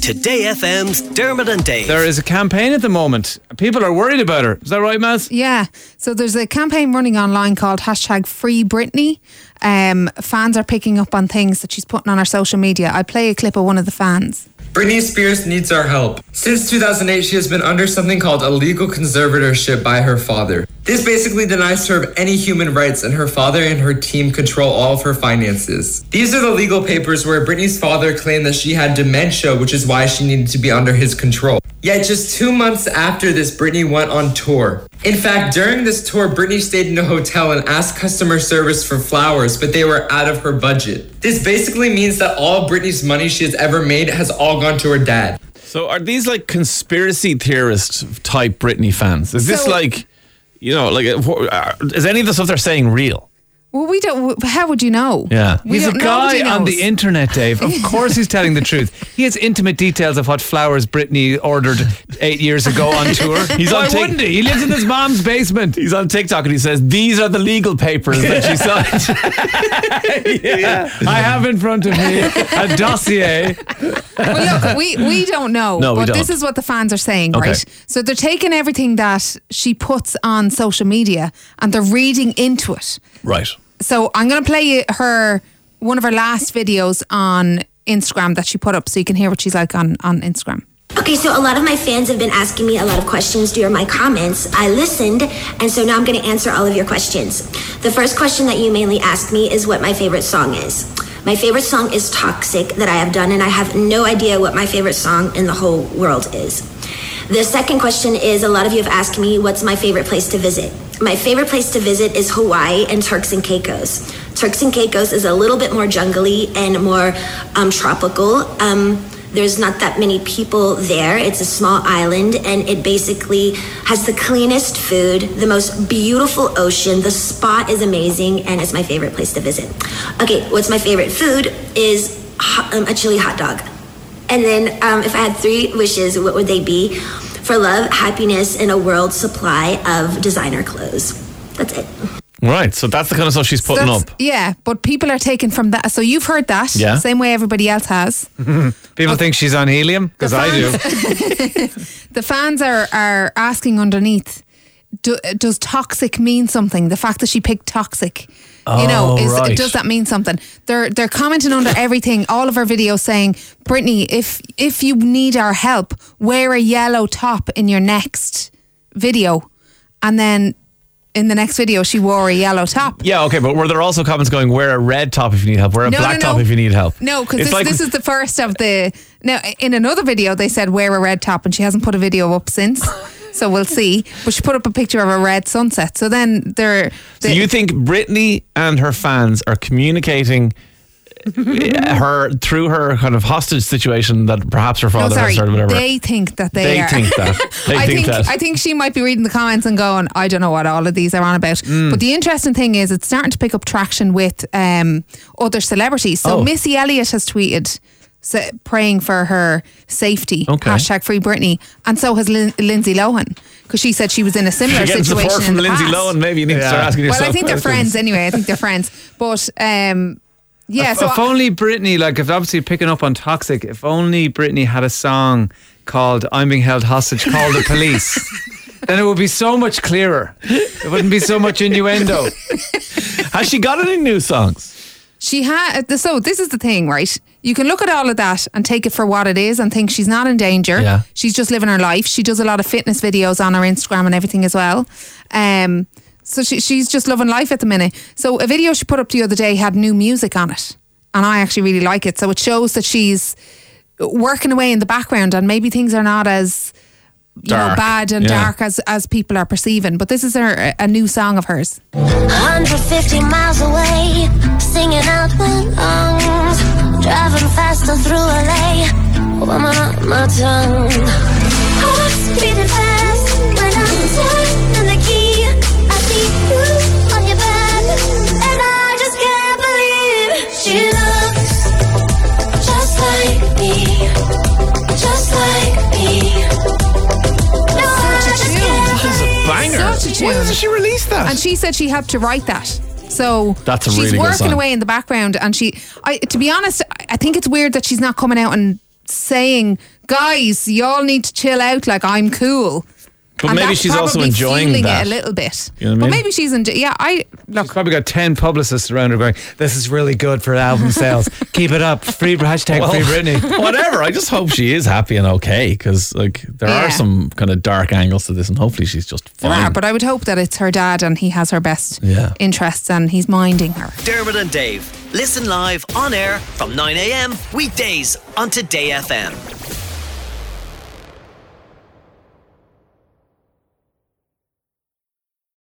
Today FM's Dermot and Dave. There is a campaign at the moment. People are worried about her. Is that right, Maz? Yeah. So there's a campaign running online called #FreeBritney. Fans are picking up on things that she's putting on her social media. I play a clip of one of the fans. Britney Spears needs our help. Since 2008, she has been under something called a legal conservatorship by her father. This basically denies her of any human rights, and her father and her team control all of her finances. These are the legal papers where Britney's father claimed that she had dementia, which is why she needed to be under his control. Yet just 2 months after this, Britney went on tour. In fact, during this tour, Britney stayed in a hotel and asked customer service for flowers, but they were out of her budget. This basically means that all Britney's money she has ever made has all gone to her dad. So are these like conspiracy theorist type Britney fans? Is this like, you know, like, is any of the stuff they're saying real? Well, we don't. How would you know? Yeah. He's a guy on the internet, Dave. Of course he's telling the truth. He has intimate details of what flowers Britney ordered 8 years ago on tour. Why wouldn't he? He lives in his mom's basement. He's on TikTok and he says, these are the legal papers that she signed. Yeah. I have in front of me a dossier. Well, look, we don't know. No, we but don't. This is what the fans are saying, Okay. right? So they're taking everything that she puts on social media and they're reading into it. Right. So I'm going to play one of her last videos on Instagram that she put up so you can hear what she's like on Instagram. Okay, so a lot of my fans have been asking me a lot of questions during my comments. I listened, and so now I'm going to answer all of your questions. The first question that you mainly asked me is what my favorite song is. My favorite song is Toxic that I have done, and I have no idea what my favorite song in the whole world is. The second question is, a lot of you have asked me what's my favorite place to visit. My favorite place to visit is Hawaii and Turks and Caicos. Turks and Caicos is a little bit more jungly and more tropical. There's not that many people there. It's a small island, and it basically has the cleanest food, the most beautiful ocean. The spot is amazing, and it's my favorite place to visit. Okay, what's my favorite food is a chili hot dog. And then if I had 3 wishes, what would they be? For love, happiness, and a world supply of designer clothes. That's it. Right, so that's the kind of stuff she's putting up. Yeah, but people are taking from that. So you've heard that, same way everybody else has. People think she's on helium, because I do. The fans are asking underneath, does toxic mean something? The fact that she picked toxic, right. Does that mean something? They're commenting under everything, all of her videos saying, Britney, if you need our help, wear a yellow top in your next video. And then in the next video, she wore a yellow top. Yeah, okay, but were there also comments going, wear a red top if you need help, wear a black top if you need help? No, because this is the first of the... Now, in another video, they said wear a red top, and she hasn't put a video up since. So we'll see. But she put up a picture of a red sunset. So then So you think Britney and her fans are communicating her through her kind of hostage situation that perhaps her father has or whatever? They think that they are. Think that. I think she might be reading the comments and going, I don't know what all of these are on about. But the interesting thing is it's starting to pick up traction with other celebrities. So Missy Elliott has tweeted praying for her safety. Okay. #FreeBritney. And so has Lindsay Lohan. Because she said she was in a similar situation support from in the Lindsay past. Lohan, maybe you need to start asking yourself. Well, I think they're friends anyway. I think they're friends. But if only Britney, if obviously picking up on Toxic, if only Britney had a song called I'm Being Held Hostage, Call the Police, then it would be so much clearer. It wouldn't be so much innuendo. Has she got any new songs? She had. So this is the thing, right? You can look at all of that and take it for what it is and think she's not in danger. Yeah. She's just living her life. She does a lot of fitness videos on her Instagram and everything as well. So she's just loving life at the minute. So a video she put up the other day had new music on it. And I actually really like it. So it shows that she's working away in the background and maybe things are not as bad and dark as people are perceiving. But this is a new song of hers. 150 miles away, singing out my lungs, driving faster through LA, woman on my tongue. Heart's beating fast when I'm turning the key. I see you on your back, and I just can't believe she looks just like me, just like me. Banger. Such a tune. When did she release that? And she said she helped to write that. So that's a she's really good working song. away in the background, and to be honest, I think it's weird that she's not coming out and saying, guys, y'all need to chill out, like I'm cool. But And maybe that's she's also probably enjoying fueling that. it a little bit. You know what I But mean? maybe she's She's probably got 10 publicists around her going, this is really good for album sales. Keep it up. Free Britney. Whatever. I just hope she is happy and okay, because like there are some kind of dark angles to this, and hopefully she's just fine. There are, but I would hope that it's her dad and he has her best interests and he's minding her. Dermot and Dave. Listen live on air from 9 a.m. weekdays on Today FM.